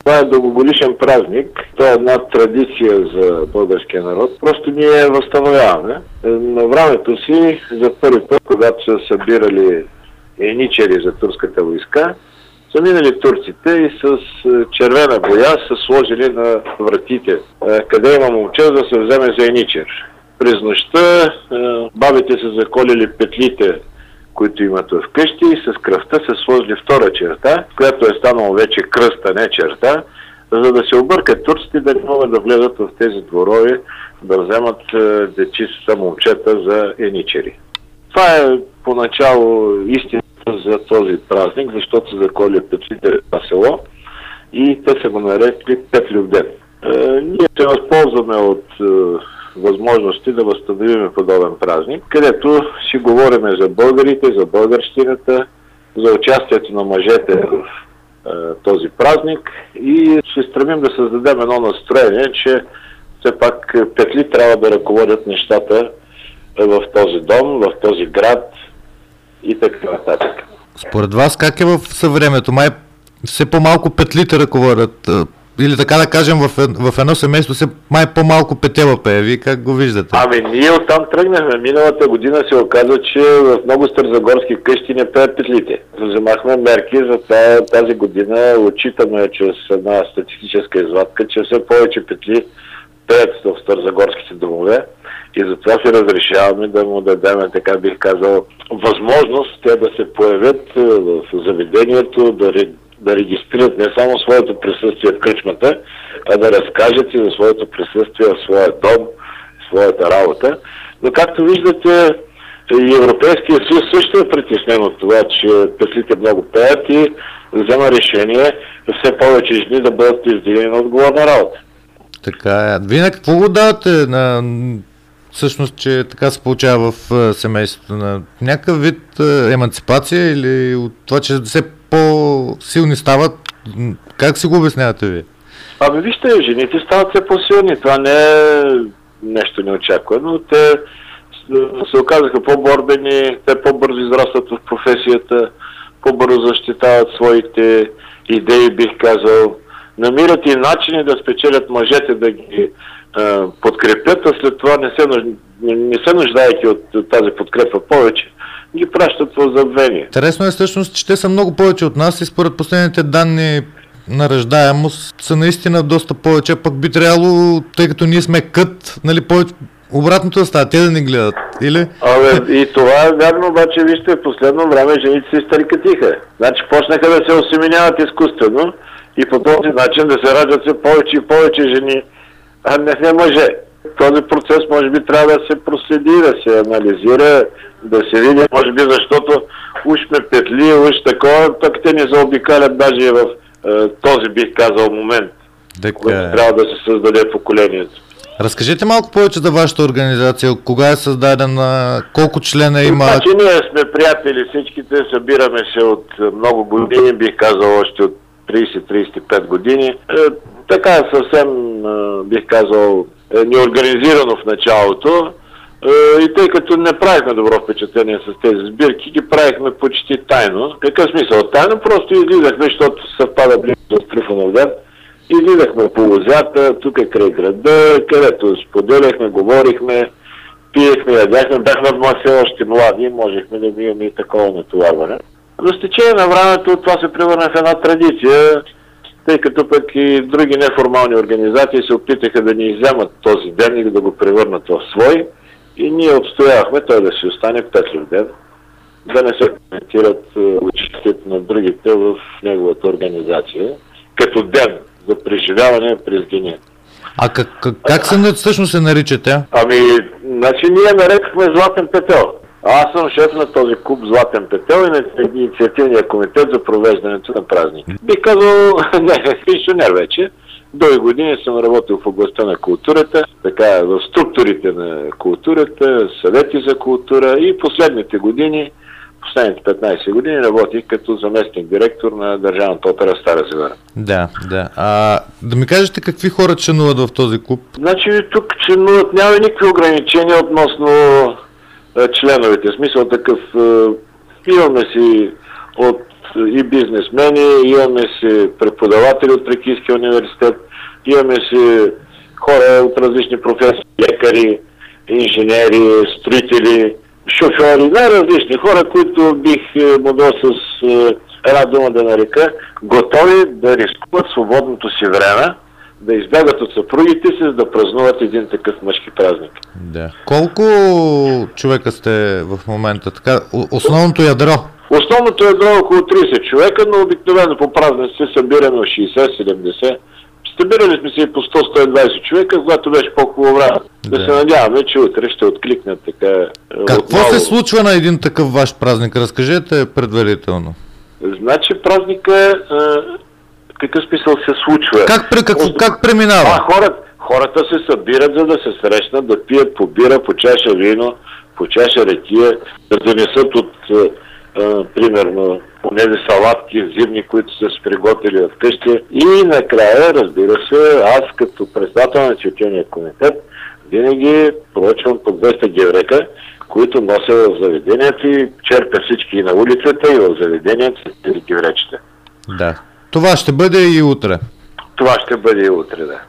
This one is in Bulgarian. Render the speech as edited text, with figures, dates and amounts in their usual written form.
Това е дългогодишен празник. Това е една традиция за българския народ. Просто ние я възстановяваме. На времето си, за първи път, когато са събирали еничери за турската войска, са минали турците и с червена боя са сложили на вратите, къде има момче да се вземе за еничер. През нощта бабите са заколили петлите, които имат вкъщи, и с кръвта са сложили втора черта, която е станала вече кръст, а не черта, за да се объркат турците да не могат да влезат в тези дворови, да вземат дечица момчета за еничери. Това е поначало истината за този празник, защото са заколили петлите на село и те са го нарекли Петлюв ден. Ние се възползваме от възможности да възстановим подобен празник, където си говорим за българите, за българщината, за участието на мъжете в този празник и се стремим да създадем едно настроение, че все пак петли трябва да ръководят нещата в този дом, в този град и така нататък. Според вас как е в съвремето? Май все по-малко петлите ръководят. Или така да кажем, в едно семейство се май по-малко петела пее. Вие как го виждате? Ние оттам тръгнахме. Миналата година се оказа, че в много старозагорски къщи не пеят петлите. Вземахме мерки, за тази година отчитаме чрез една статистическа извадка, че все повече петли пеят в старозагорските домове и затова се разрешаваме да му дадем, така бих казал, възможност те да се появят в заведението, да регистрират не само своето присъствие в кръчмата, а да разкажат и за своето присъствие в своя дом, в своята работа. Но както виждате, и Европейския съюз също е притеснен от това, че петлите много пеят и взема решение все повече жени да бъдат издигани на отговорна работа. Така е. Вие на какво го давате на всъщност, че така се получава в семейството? На някакъв вид еманципация или от това, че все по-силни стават? Как си го обяснявате вие? Вижте, жените стават все по-силни. Това не е нещо неочаквано. Те се оказаха по-борбени, те по-бързо израстват в професията, по-бързо защитават своите идеи, бих казал. Намират и начини да спечелят мъжете, да ги подкрепят, а след това не се нуждаейки от тази подкрепа повече, ги пращат в забвение. Интересно е всъщност, че те са много повече от нас и според последните данни на раждаемост са наистина доста повече, пък би трябвало, тъй като ние сме кът, нали, повече обратното да става, те да ни гледат, или? И това е вярно, обаче вижте, в последно време жените се изтарикатиха. Значи почнаха да се осеменяват изкуствено и по този начин да се раждат все повече и повече жени, а не мъже. Този процес може би трябва да се проследи, да се анализира, да се види, може би защото уж ме петли, уж такова, пък те не заобикалят даже в този, бих казал, момент, когато трябва да се създаде поколението. Разкажете малко повече за вашата организация, кога е създадена, колко члена има? Значи ние сме приятели всичките, събираме се от много години, бих казал още от 30-35 години. Така съвсем, бих казал, неорганизирано в началото. И тъй като не правихме добро впечатление с тези сбирки, ги правихме почти тайно. Какъв смисъл тайно? Просто излизахме, защото съвпада близо с Трифонов ден. Излизахме по лозята, тук е край града, където споделяхме, говорихме, пиехме, ядяхме, бяхме все още млади, можехме да имаме и такова натоварване. Но с течение на времето това се превърна в една традиция, тъй като пък и други неформални организации се опитаха да ни изземат този ден и да го превърнат в свой. И ние отстоявахме той да си остане Петлюв ден, да не се коментират участието на другите в неговата организация, като ден за преживяване през деня. А как всъщност се наричате? Значи ние нарекахме Златен петел. Аз съм шеф на този клуб Златен петел и на инициативния комитет за провеждането на празник. Бих казал, пенсионер вече. Дълги години съм работил в областта на културата, така в структурите на културата, съвети за култура и последните 15 години работих като заместник директор на Държавната опера Стара Загора. Да. Да ми кажете какви хора членуват в този клуб? Значи тук членуват, няма никакви ограничения относно членовете. В смисъл такъв, имаме си от и бизнесмени, имаме си преподаватели от Тракийския университет, имаме си хора от различни професии, лекари, инженери, строители, шофьори, най-различни хора, които бих могъл с една дума да нарека, готови да рискуват свободното си време, да избягат от съпругите си, за да празнуват един такъв мъжки празник. Да. Колко човека сте в момента? Така, основното ядро? Основното ядро е около 30 човека, но обикновено по празници се събираме 60-70. Събирали сме се и по 100-120 човека, когато беше по-хубаво време. Да се надяваме, че утре ще откликнат така. Какво отново се случва на един такъв ваш празник? Разкажете предварително. Значи празника, какъв смисъл се случва? Как преминава? Хората се събират, за да се срещнат, да пият по бира, по чаша вино, по чаша ракия, да донесат от примерно понеже салатки зимни, които са се приготвили в къщи. И накрая, разбира се, аз като председател на четения комитет винаги поръчвам по 200 геврека, които нося в заведението и черпя всички и на улицата, и в заведението с гевречета. Да. Това ще бъде и утре. Това ще бъде и утре, да.